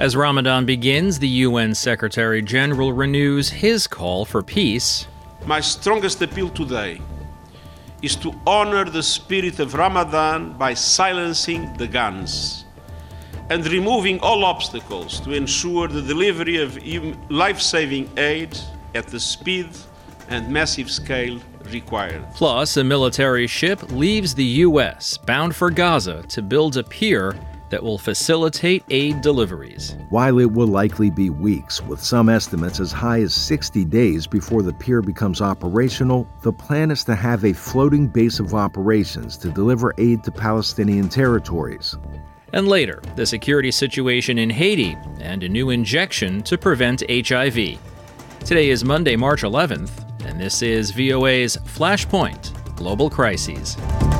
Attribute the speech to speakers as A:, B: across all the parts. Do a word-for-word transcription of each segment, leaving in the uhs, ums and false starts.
A: As Ramadan begins, the U N Secretary-General renews his call for peace.
B: My strongest appeal today is to honor the spirit of Ramadan by silencing the guns and removing all obstacles to ensure the delivery of life-saving aid at the speed and massive scale required.
A: Plus, a military ship leaves the U S bound for Gaza to build a pier that will facilitate aid deliveries.
C: While it will likely be weeks, with some estimates as high as sixty days before the pier becomes operational, the plan is to have a floating base of operations to deliver aid to Palestinian territories.
A: And later, the security situation in Haiti and a new injection to prevent H I V. Today is Monday, March eleventh, and this is V O A's Flashpoint Global Crises.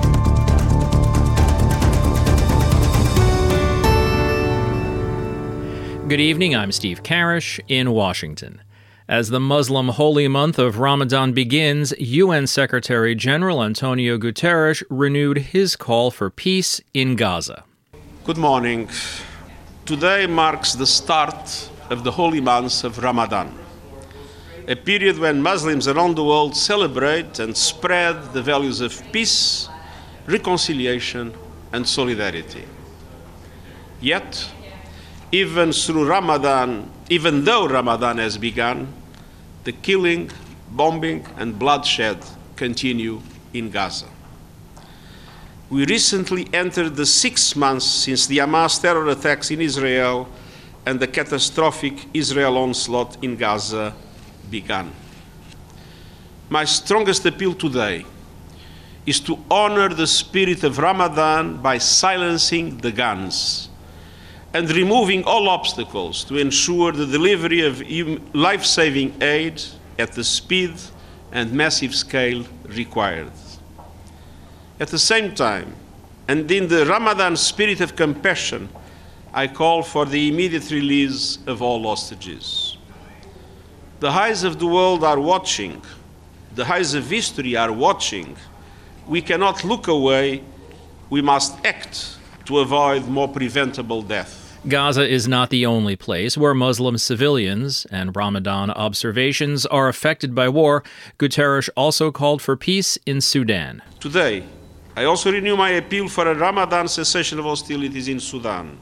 A: Good evening, I'm Steve Karish in Washington. As the Muslim holy month of Ramadan begins, U N Secretary-General Antonio Guterres renewed his call for peace in Gaza.
B: Good morning. Today marks the start of the holy month of Ramadan, a period when Muslims around the world celebrate and spread the values of peace, reconciliation, and solidarity. Yet, even through Ramadan, even though Ramadan has begun, the killing, bombing, and bloodshed continue in Gaza. We recently entered the sixth month since the Hamas terror attacks in Israel and the catastrophic Israel onslaught in Gaza began. My strongest appeal today is to honor the spirit of Ramadan by silencing the guns and removing all obstacles to ensure the delivery of life-saving aid at the speed and massive scale required. At the same time, and in the Ramadan spirit of compassion, I call for the immediate release of all hostages. The eyes of the world are watching. The eyes of history are watching. We cannot look away. We must act to avoid more preventable death.
A: Gaza is not the only place where Muslim civilians and Ramadan observations are affected by war. Guterres also called for peace in Sudan.
B: Today, I also renew my appeal for a Ramadan cessation of hostilities in Sudan.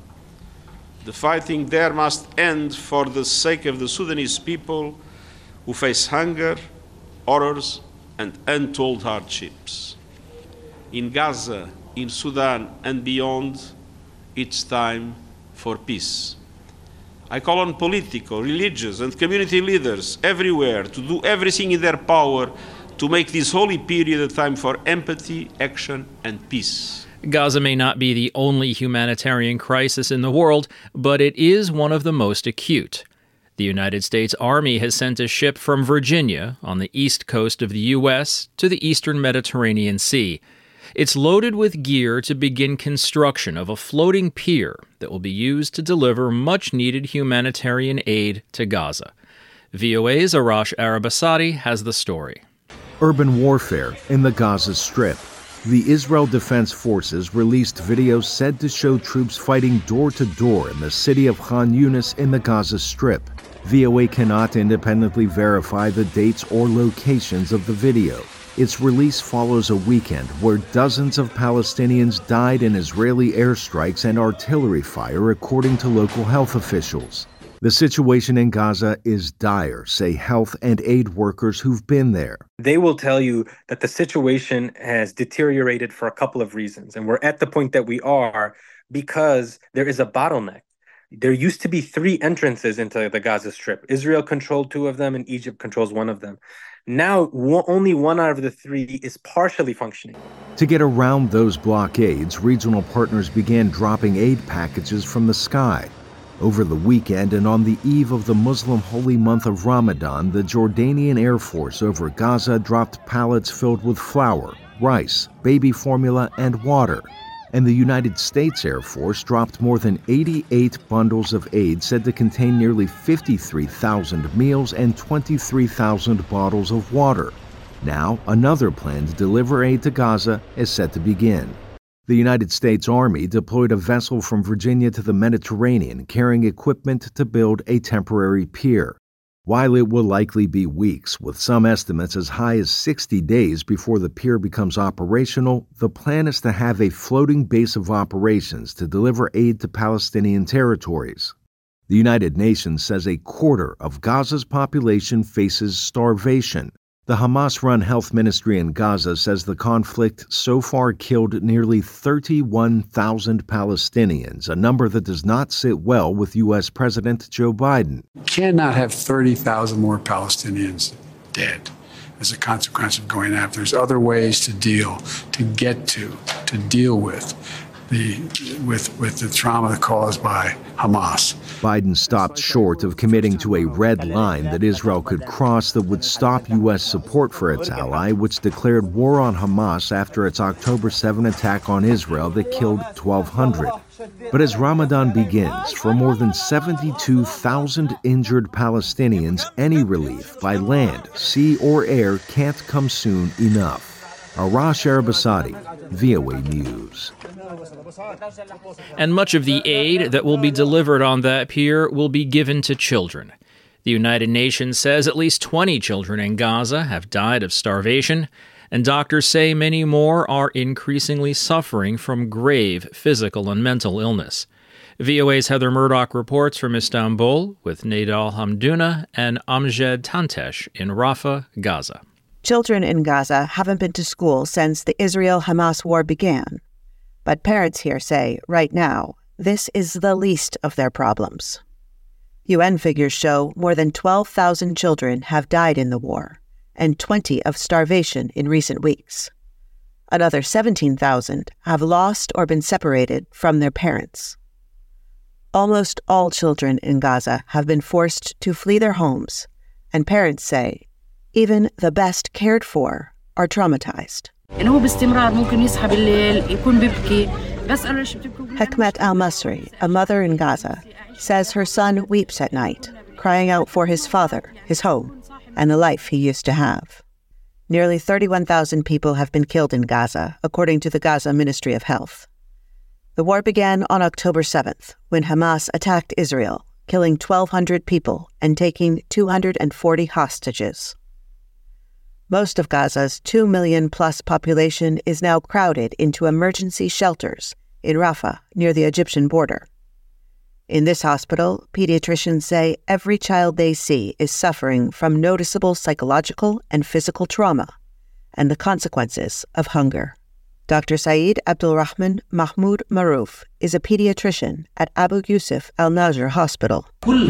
B: The fighting there must end for the sake of the Sudanese people who face hunger, horrors, and untold hardships. In Gaza, in Sudan, and beyond, it's time for peace. I call on political, religious, and community leaders everywhere to do everything in their power to make this holy period a time for empathy, action, and peace.
A: Gaza may not be the only humanitarian crisis in the world, but it is one of the most acute. The United States Army has sent a ship from Virginia on the east coast of the U S to the eastern Mediterranean Sea. It's loaded with gear to begin construction of a floating pier that will be used to deliver much-needed humanitarian aid to Gaza. V O A's Arash Arabasadi has the story.
C: Urban warfare in the Gaza Strip. The Israel Defense Forces released videos said to show troops fighting door-to-door in the city of Khan Yunis in the Gaza Strip. V O A cannot independently verify the dates or locations of the video. Its release follows a weekend where dozens of Palestinians died in Israeli airstrikes and artillery fire, according to local health officials. The situation in Gaza is dire, say health and aid workers who've been there.
D: They will tell you that the situation has deteriorated for a couple of reasons. And we're at the point that we are because there is a bottleneck. There used to be three entrances into the Gaza Strip. Israel controlled two of them and Egypt controls one of them. Now, only one out of the three is partially functioning.
C: To get around those blockades, regional partners began dropping aid packages from the sky. Over the weekend and on the eve of the Muslim holy month of Ramadan, the Jordanian Air Force over Gaza dropped pallets filled with flour, rice, baby formula, and water. And the United States Air Force dropped more than eighty-eight bundles of aid said to contain nearly fifty-three thousand meals and twenty-three thousand bottles of water. Now, another plan to deliver aid to Gaza is set to begin. The United States Army deployed a vessel from Virginia to the Mediterranean carrying equipment to build a temporary pier. While it will likely be weeks, with some estimates as high as sixty days before the pier becomes operational, the plan is to have a floating base of operations to deliver aid to Palestinian territories. The United Nations says a quarter of Gaza's population faces starvation. The Hamas-run health ministry in Gaza says the conflict so far killed nearly thirty-one thousand Palestinians, a number that does not sit well with U S President Joe Biden.
E: You cannot have thirty thousand more Palestinians dead as a consequence of going after. There's other ways to deal, to get to, to deal with the with with the trauma caused by Hamas.
C: Biden stopped short of committing to a red line that Israel could cross that would stop U S support for its ally, which declared war on Hamas after its October seventh attack on Israel that killed twelve hundred. But as Ramadan begins, for more than seventy-two thousand injured Palestinians, any relief by land, sea, or air can't come soon enough. Arash Arabasadi, V O A News.
A: And much of the aid that will be delivered on that pier will be given to children. The United Nations says at least twenty children in Gaza have died of starvation, and doctors say many more are increasingly suffering from grave physical and mental illness. V O A's Heather Murdoch reports from Istanbul with Nadal Hamdouna and Amjad Tantesh in Rafah, Gaza.
F: Children in Gaza haven't been to school since the Israel-Hamas war began. But parents here say, right now, this is the least of their problems. U N figures show more than twelve thousand children have died in the war, and twenty of starvation in recent weeks. Another seventeen thousand have lost or been separated from their parents. Almost all children in Gaza have been forced to flee their homes, and parents say even the best cared for are traumatized. Hekmet al-Masri, a mother in Gaza, says her son weeps at night, crying out for his father, his home, and the life he used to have. Nearly thirty-one thousand people have been killed in Gaza, according to the Gaza Ministry of Health. The war began on October seventh, when Hamas attacked Israel, killing twelve hundred people and taking two hundred forty hostages. Most of Gaza's two million plus population is now crowded into emergency shelters in Rafah, near the Egyptian border. In this hospital, pediatricians say every child they see is suffering from noticeable psychological and physical trauma and the consequences of hunger. Doctor Saeed Abdulrahman Mahmoud Maruf is a pediatrician at Abu Yusuf Al-Najr Hospital.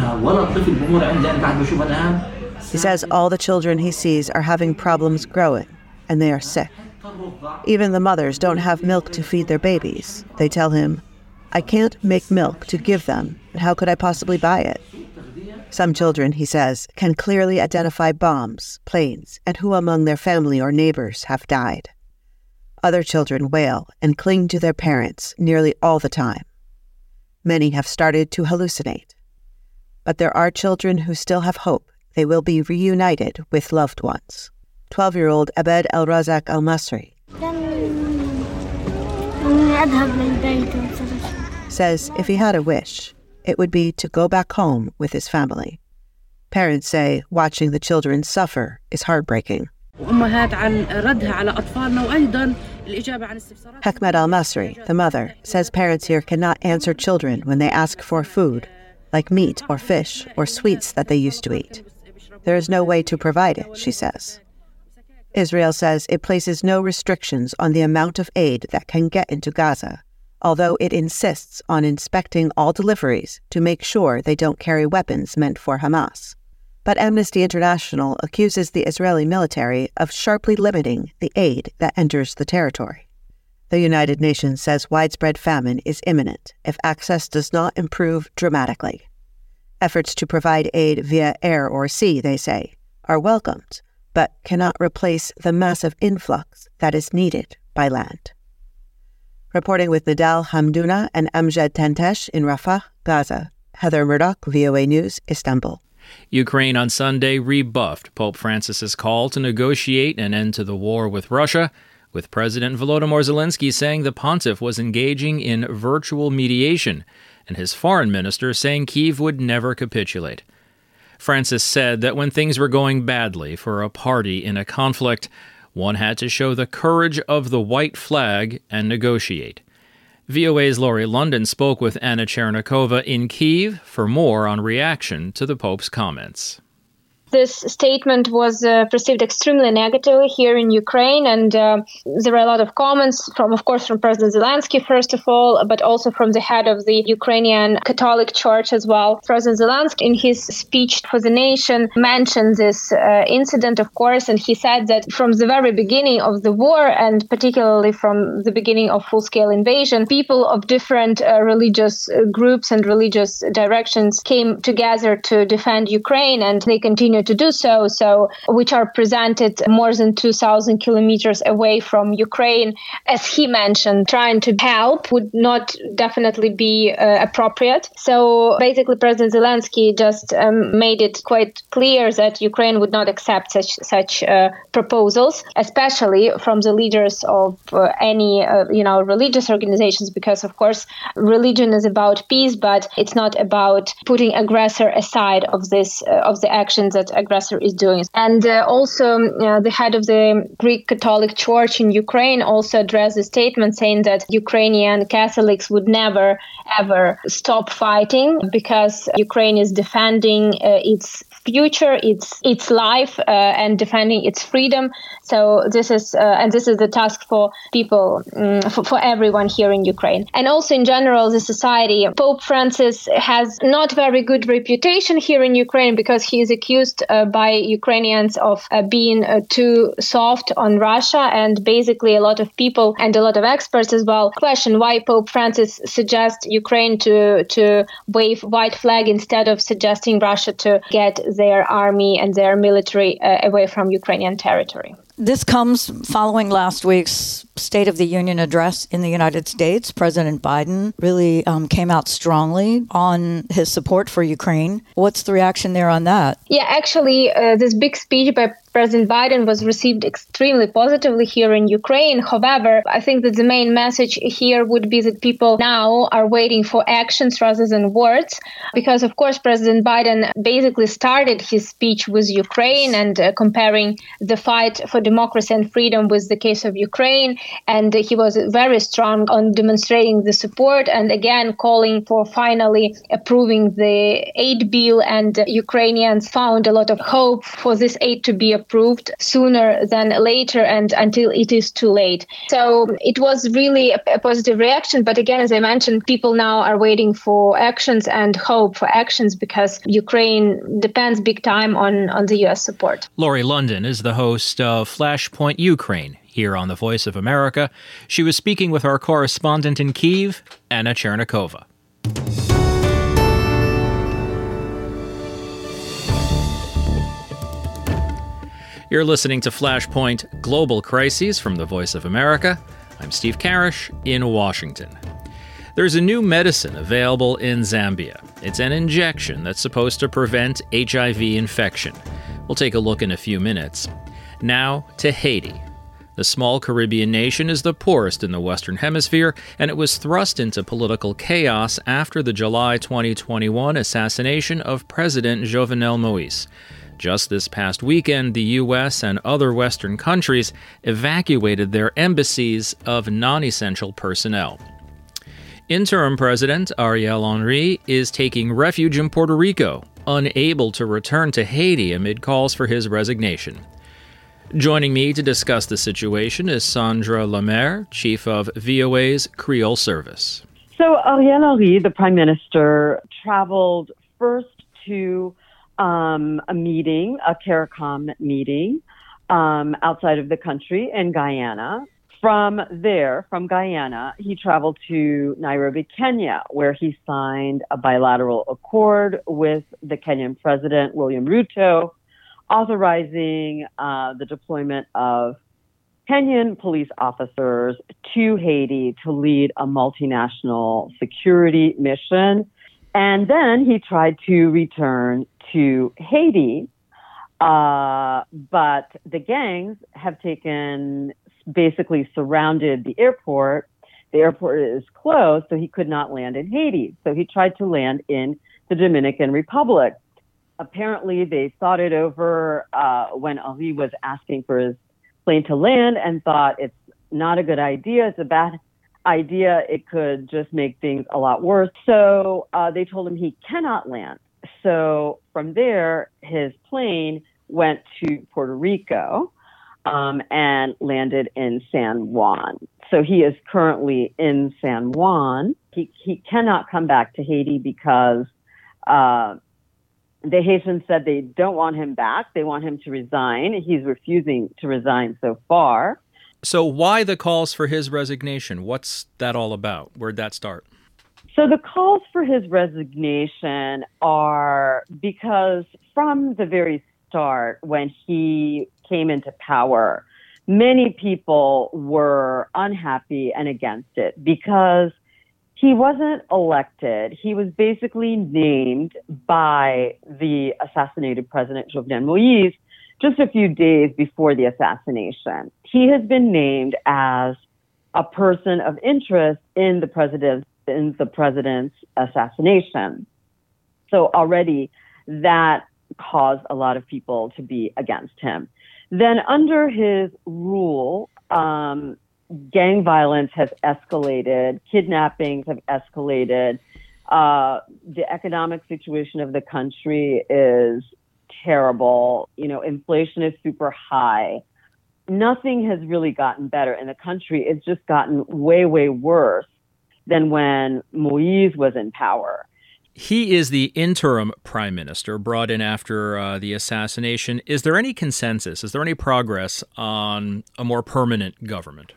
F: He says all the children he sees are having problems growing, and they are sick. Even the mothers don't have milk to feed their babies. They tell him, I can't make milk to give them, and how could I possibly buy it? Some children, he says, can clearly identify bombs, planes, and who among their family or neighbors have died. Other children wail and cling to their parents nearly all the time. Many have started to hallucinate. But there are children who still have hope they will be reunited with loved ones. twelve-year-old Abed El-Razak Al-Masri says if he had a wish, it would be to go back home with his family. Parents say watching the children suffer is heartbreaking. Hekmet Al-Masri, the mother, says parents here cannot answer children when they ask for food, like meat or fish or sweets that they used to eat. There is no way to provide it, she says. Israel says it places no restrictions on the amount of aid that can get into Gaza, although it insists on inspecting all deliveries to make sure they don't carry weapons meant for Hamas. But Amnesty International accuses the Israeli military of sharply limiting the aid that enters the territory. The United Nations says widespread famine is imminent if access does not improve dramatically. Efforts to provide aid via air or sea, they say, are welcomed, but cannot replace the massive influx that is needed by land. Reporting with Nadal Hamdouna and Amjad Tantesh in Rafah, Gaza, Heather Murdoch, V O A News, Istanbul.
A: Ukraine on Sunday rebuffed Pope Francis's call to negotiate an end to the war with Russia. with President Volodymyr Zelensky saying the pontiff was engaging in virtual mediation, and his foreign minister saying Kyiv would never capitulate. Francis said that when things were going badly for a party in a conflict, one had to show the courage of the white flag and negotiate. V O A's Laurie London spoke with Anna Chernikova in Kyiv for more on reaction to the Pope's comments.
G: This statement was uh, perceived extremely negatively here in Ukraine, and uh, there were a lot of comments from, of course, from President Zelensky, first of all, but also from the head of the Ukrainian Catholic Church as well. President Zelensky, in his speech for the nation, mentioned this uh, incident, of course, and he said that from the very beginning of the war, and particularly from the beginning of full-scale invasion, people of different uh, religious uh, groups and religious directions came together to defend Ukraine, and they continue to do so, so which are presented more than two thousand kilometers away from Ukraine. As he mentioned, trying to help would not definitely be uh, appropriate. So basically, President Zelensky just um, made it quite clear that Ukraine would not accept such such uh, proposals, especially from the leaders of uh, any uh, you know religious organizations, because of course religion is about peace, but it's not about putting aggressor aside of this uh, of the actions that aggressor is doing. And uh, also uh, the head of the Greek Catholic Church in Ukraine also addressed a statement saying that Ukrainian Catholics would never ever stop fighting because Ukraine is defending uh, its future, its its life, uh, and defending its freedom. So this is uh, and this is the task for people, um, for, for everyone here in Ukraine. And also in general, the society. Pope Francis has not very good reputation here in Ukraine because he is accused uh, by Ukrainians of uh, being uh, too soft on Russia, and basically a lot of people and a lot of experts as well question why Pope Francis suggests Ukraine to to wave white flag instead of suggesting Russia to get their army and their military uh, away from Ukrainian territory.
H: This comes following last week's State of the Union address in the United States. President Biden really um, came out strongly on his support for Ukraine. What's the reaction there on that?
G: Yeah, actually, uh, this big speech by President Biden was received extremely positively here in Ukraine. However, I think that the main message here would be that people now are waiting for actions rather than words, because, of course, President Biden basically started his speech with Ukraine and uh, comparing the fight for democracy and freedom with the case of Ukraine. And he was very strong on demonstrating the support and again calling for finally approving the aid bill. And Ukrainians found a lot of hope for this aid to be approved sooner than later and until it is too late. So it was really a, a positive reaction. But again, as I mentioned, people now are waiting for actions and hope for actions because Ukraine depends big time on, on the U S support.
A: Laurie London is the host of Flashpoint Ukraine here on the Voice of America. She was speaking with our correspondent in Kyiv, Anna Chernikova. You're listening to Flashpoint Global Crises from the Voice of America. I'm Steve Karish in Washington. There's a new medicine available in Zambia. It's an injection that's supposed to prevent H I V infection. We'll take a look in a few minutes. Now to Haiti. The small Caribbean nation is the poorest in the Western Hemisphere, and it was thrust into political chaos after the July twenty twenty-one assassination of President Jovenel Moïse. Just this past weekend, the U S and other Western countries evacuated their embassies of non-essential personnel. Interim President Ariel Henry is taking refuge in Puerto Rico, unable to return to Haiti amid calls for his resignation. Joining me to discuss the situation is Sandra Lemaire, chief of V O A's Creole service.
I: So Ariel Henry, the prime minister, traveled first to um, a meeting, a CARICOM meeting um, outside of the country in Guyana. From there, from Guyana, he traveled to Nairobi, Kenya, where he signed a bilateral accord with the Kenyan president, William Ruto, authorizing uh, the deployment of Kenyan police officers to Haiti to lead a multinational security mission. And then he tried to return to Haiti, uh, but the gangs have taken basically surrounded the airport. The airport is closed, so he could not land in Haiti. So he tried to land in the Dominican Republic. Apparently, they thought it over uh, when Ali was asking for his plane to land and thought it's not a good idea. It's a bad idea. It could just make things a lot worse. So uh, they told him he cannot land. So from there, his plane went to Puerto Rico um, and landed in San Juan. So he is currently in San Juan. He, he cannot come back to Haiti because uh, the Haitians said they don't want him back. They want him to resign. He's refusing to resign so far.
A: So why the calls for his resignation? What's that all about? Where'd that start?
I: So the calls for his resignation are because from the very start, when he came into power, many people were unhappy and against it because he wasn't elected. He was basically named by the assassinated president, Jovenel Moïse, just a few days before the assassination. He has been named as a person of interest in the president, in the president's assassination. So already that caused a lot of people to be against him. Then under his rule, um, gang violence has escalated, kidnappings have escalated. Uh, the economic situation of the country is terrible. You know, inflation is super high. Nothing has really gotten better in the country. It's just gotten way, way worse than when Moïse was in power.
A: He is the interim prime minister brought in after uh, the assassination. Is there any consensus? Is there any progress on a more permanent government?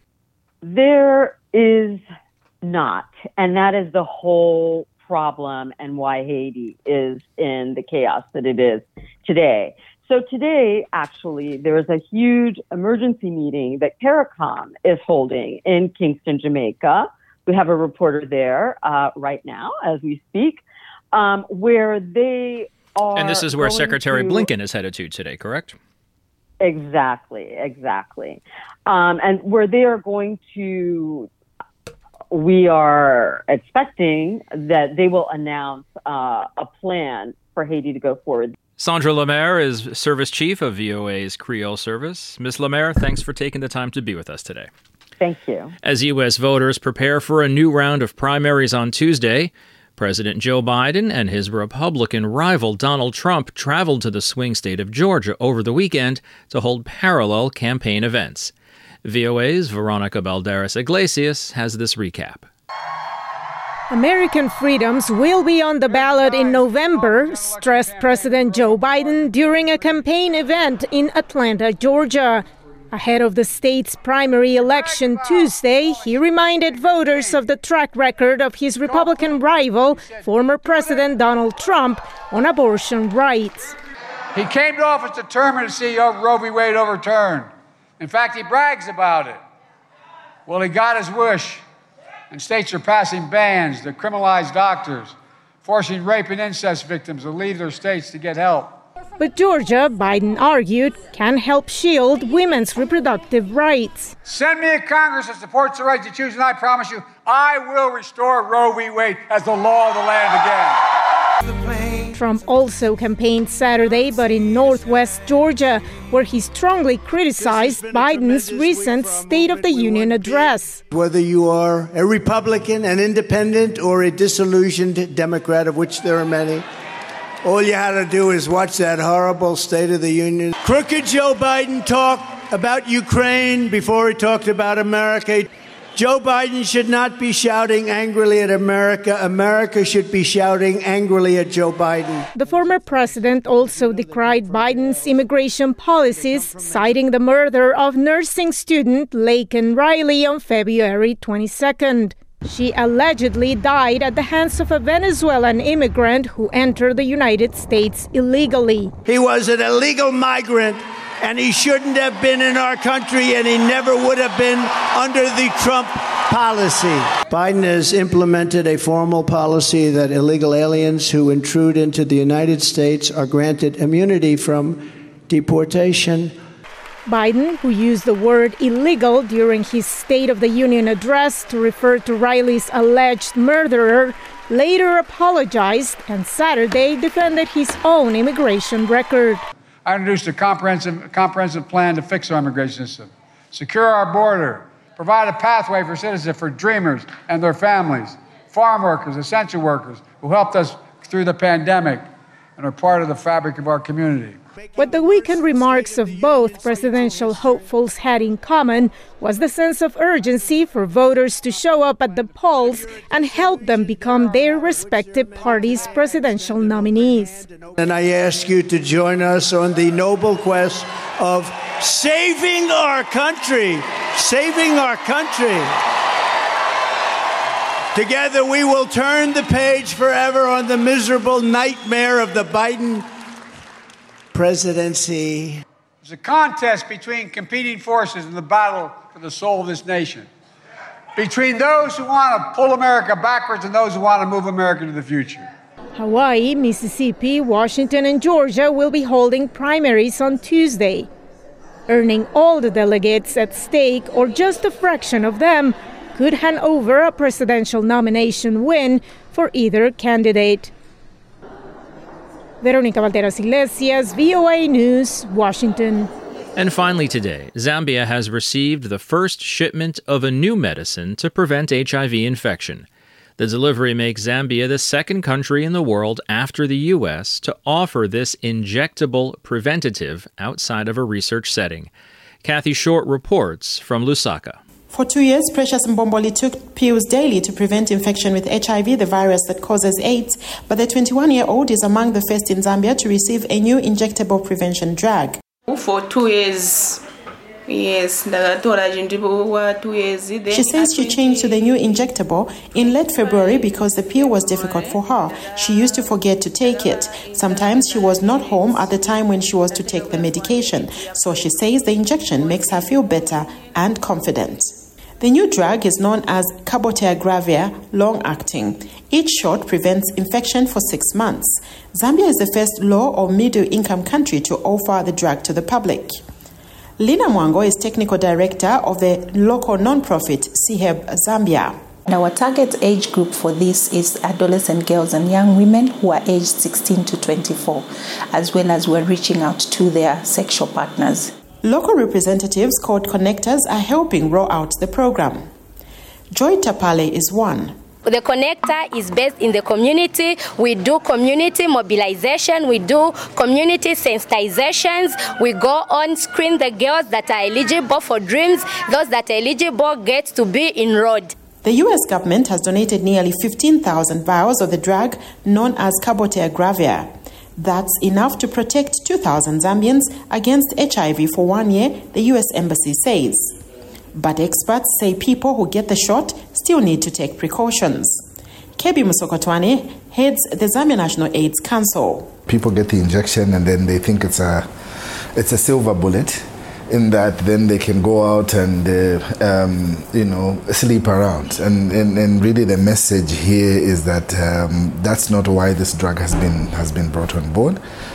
I: There is not. And that is the whole problem and why Haiti is in the chaos that it is today. So today, actually, there is a huge emergency meeting that CARICOM is holding in Kingston, Jamaica. We have a reporter there uh, right now as we speak, um, where they are.
A: And this is where Secretary
I: to...
A: Blinken is headed to today, correct?
I: Exactly, exactly. Um, and where they are going to, we are expecting that they will announce uh, a plan for Haiti to go forward.
A: Sandra Lemaire is Service Chief of V O A's Creole Service. Miz Lemaire, thanks for taking the time to be with us today.
I: Thank you.
A: As U S voters prepare for a new round of primaries on Tuesday, President Joe Biden and his Republican rival Donald Trump traveled to the swing state of Georgia over the weekend to hold parallel campaign events. V O A's Veronica Balderas Iglesias has this recap.
J: American freedoms will be on the ballot in November, stressed President Joe Biden during a campaign event in Atlanta, Georgia. Ahead of the state's primary election Tuesday, he reminded voters of the track record of his Republican rival, former President Donald Trump, on abortion rights.
K: He came to office determined to see Roe v. Wade overturned. In fact, he brags about it. Well, he got his wish, and states are passing bans that criminalize doctors, forcing rape and incest victims to leave their states to get help.
J: But Georgia, Biden argued, can help shield women's reproductive rights.
K: Send me a Congress that supports the right to choose, and I promise you, I will restore Roe v. Wade as the law of the land again.
J: Trump also campaigned Saturday, but in northwest Georgia, where he strongly criticized Biden's recent State of the Union address.
L: Whether you are a Republican, an independent, or a disillusioned Democrat, of which there are many, all you had to do is watch that horrible State of the Union. Crooked Joe Biden talked about Ukraine before he talked about America. Joe Biden should not be shouting angrily at America. America should be shouting angrily at Joe Biden.
J: The former president also decried Biden's immigration policies, citing the murder of nursing student Laken Riley on February twenty-second. She allegedly died at the hands of a Venezuelan immigrant who entered the United States illegally.
L: He was an illegal migrant, and he shouldn't have been in our country, and he never would have been under the Trump policy. Biden has implemented a formal policy that illegal aliens who intrude into the United States are granted immunity from deportation.
J: Biden, who used the word illegal during his State of the Union address to refer to Riley's alleged murderer, later apologized and Saturday defended his own immigration record.
K: I introduced a comprehensive, comprehensive plan to fix our immigration system, secure our border, provide a pathway for citizens, for dreamers and their families, farm workers, essential workers who helped us through the pandemic and are part of the fabric of our community.
J: What the weekend remarks of both presidential hopefuls had in common was the sense of urgency for voters to show up at the polls and help them become their respective parties' presidential nominees.
L: And I ask you to join us on the noble quest of saving our country, saving our country. Together we will turn the page forever on the miserable nightmare of the Biden presidency.
K: It's a contest between competing forces in the battle for the soul of this nation. Between those who want to pull America backwards and those who want to move America to the future.
J: Hawaii, Mississippi, Washington, and Georgia will be holding primaries on Tuesday. Earning all the delegates at stake, or just a fraction of them, could hand over a presidential nomination win for either candidate. Veronica Valderas Iglesias, V O A News, Washington.
A: And finally today, Zambia has received the first shipment of a new medicine to prevent H I V infection. The delivery makes Zambia the second country in the world after the U S to offer this injectable preventative outside of a research setting. Kathy Short reports from Lusaka.
M: For two years, Precious Mbomboli took pills daily to prevent infection with H I V, the virus that causes AIDS, but the twenty-one-year-old is among the first in Zambia to receive a new injectable prevention drug.
N: For two years, yes,
M: she says she changed to the new injectable in late February because the pill was difficult for her. She used to forget to take it. Sometimes she was not home at the time when she was to take the medication, so she says the injection makes her feel better and confident. The new drug is known as cabotegravir long-acting. Each shot prevents infection for six months. Zambia is the first low or middle-income country to offer the drug to the public. Lina Mwango is technical director of the local non-profit C H E B Zambia.
O: Our target age group for this is adolescent girls and young women who are aged sixteen to twenty-four, as well as we're reaching out to their sexual partners.
M: Local representatives called connectors are helping roll out the program. Joy Tapale is one.
P: The connector is based in the community. We do community mobilization. We do community sensitizations. We go on, screen the girls that are eligible for dreams. Those that are eligible get to be enrolled.
M: The U S government has donated nearly fifteen thousand vials of the drug known as cabotegravir. That's enough to protect two thousand Zambians against H I V for one year, the U S Embassy says. But experts say people who get the shot still need to take precautions. Kebi Musokotwane heads the Zambia National AIDS Council.
Q: People get the injection and then they think it's a, it's a silver bullet, in that then they can go out and, uh, um, you know, sleep around. And, and, and really the message here is that um, that's not why this drug has been, has been brought on board.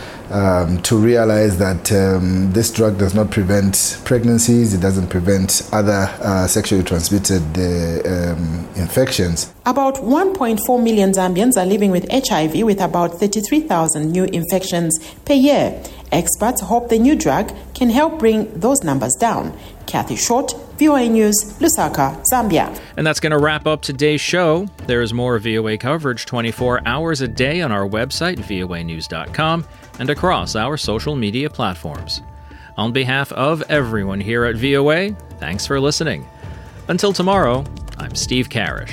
Q: Um, to realize that um, this drug does not prevent pregnancies, it doesn't prevent other uh, sexually transmitted uh, um, infections.
M: About one point four million Zambians are living with H I V, with about thirty-three thousand new infections per year. Experts hope the new drug can help bring those numbers down. Kathy Short, V O A News, Lusaka, Zambia.
A: And that's going to wrap up today's show. There is more V O A coverage twenty-four hours a day on our website, V O A news dot com, and across our social media platforms. On behalf of everyone here at V O A, thanks for listening. Until tomorrow, I'm Steve Karish.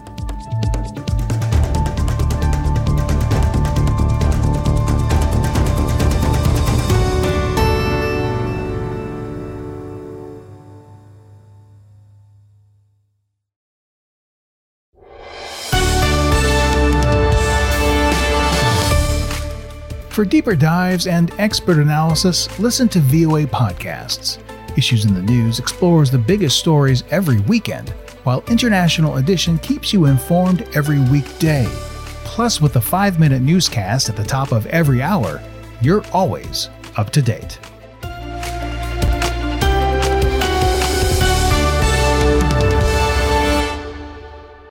R: For deeper dives and expert analysis, listen to V O A Podcasts. Issues in the News explores the biggest stories every weekend, while International Edition keeps you informed every weekday. Plus, with a five-minute newscast at the top of every hour, you're always up to date.